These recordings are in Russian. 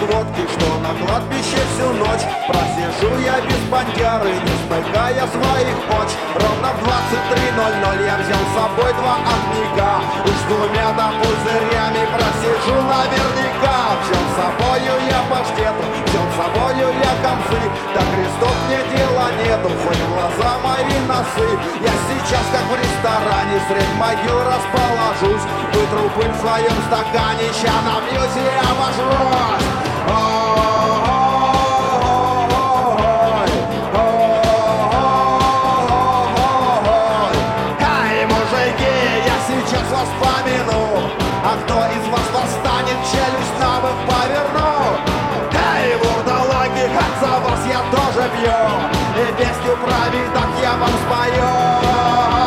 водки, что на кладбище всю ночь просижу я без бандеры, не смыкая своих оч. Ровно в 23:00 я взял с собой 2 огника, уж с 2 пузырями просижу наверняка. Взял с собою я паштету, взял с собою я концы, да крестов мне дела нету, хоть в глаза мои носы. Я сейчас как в ресторане средь могил расположусь, вытру пыль в своем стакане, ща напьюсь и обожрусь. Эй, мужики, я сейчас вас помяну, а кто из вас восстанет, челюсть на бок поверну. Эй, вурдалаки, хоть за вас я тоже пью, и песню про видок я вам спою.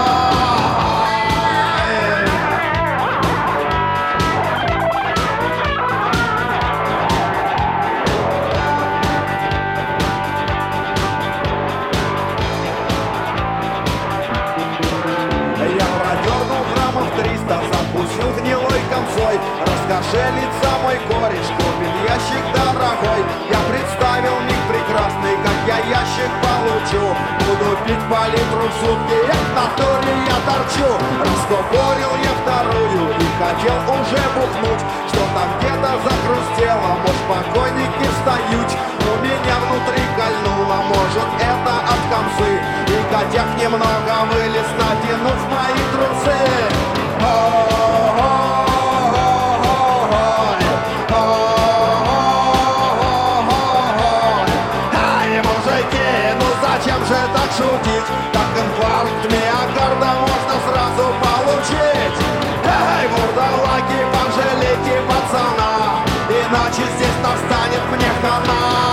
Запустил гнилой концой, раскошелится мой кореш, купит ящик дорогой. Я представил миг прекрасный, как я ящик получу. Буду пить по литру в сутки, в натуре я торчу. Раскупорил я вторую и хотел уже бухнуть. Что-то где-то закрустело, может покойники встают. У меня внутри кольнуло, может это от комсы. И котяк немного вылез, натянув мои трусы. Эй, мужики, ну зачем же так шутить? Так инфаркт миокарда можно сразу получить. Эй, вурдалаки, пожалейте пацана, иначе здесь настанет мне хана.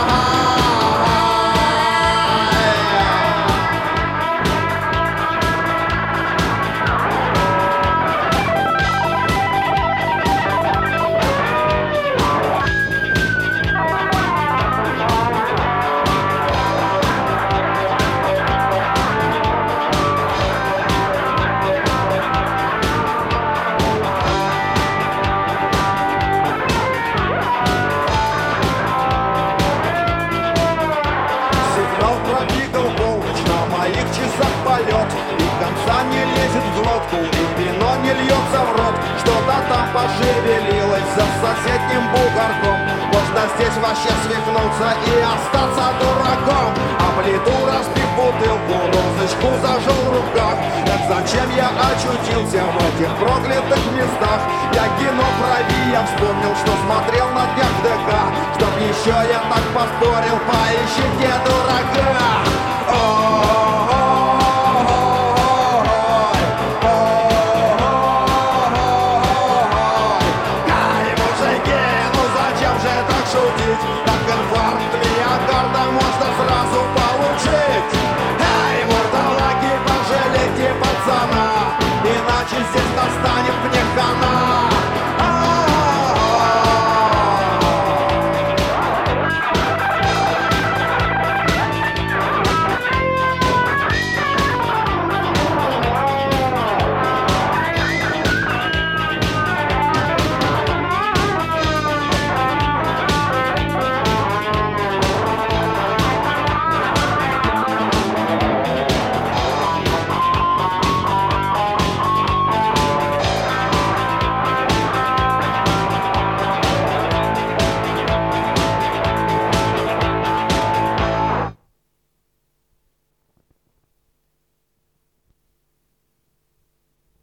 И конца не лезет в глотку, и вино не льется в рот. Что-то там пошевелилось за соседним бугорком. Можно здесь вообще свихнуться и остаться дураком. А плиту разбив бутылку, розочку зажил в руках. Так зачем я очутился в этих проклятых местах? Я кино про я вспомнил, что смотрел на днях в ДК. Чтоб еще я так поспорил, поищите дурака.